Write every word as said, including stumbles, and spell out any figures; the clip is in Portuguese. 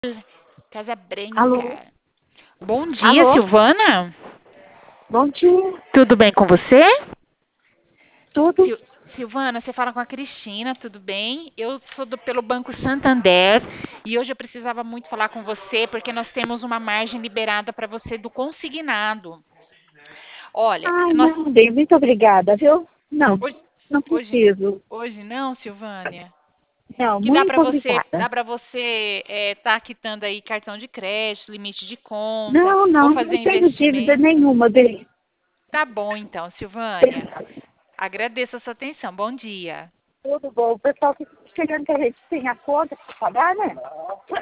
Casa Alô? Branca. Bom dia, Alô? Silvana. Bom dia. Tudo bem com você? Tudo? Sil- Silvana, você fala com a Cristina, tudo bem? Eu sou do- pelo Banco Santander e hoje eu precisava muito falar com você porque nós temos uma margem liberada para você do consignado. Olha, Ai, nós não, bem, muito obrigada, viu? Não, hoje, não hoje, preciso. hoje não, Silvânia. Não, Que dá muito para você, obrigada. dá para você estar quitando aí cartão de crédito, limite de conta, Não, ou não, fazer não tenho dívida investimento. nenhuma, bem. Tá bom, então, Silvânia. Agradeço a sua atenção. Bom dia. Tudo bom. O pessoal que chegando que a gente tem a conta para pagar, né?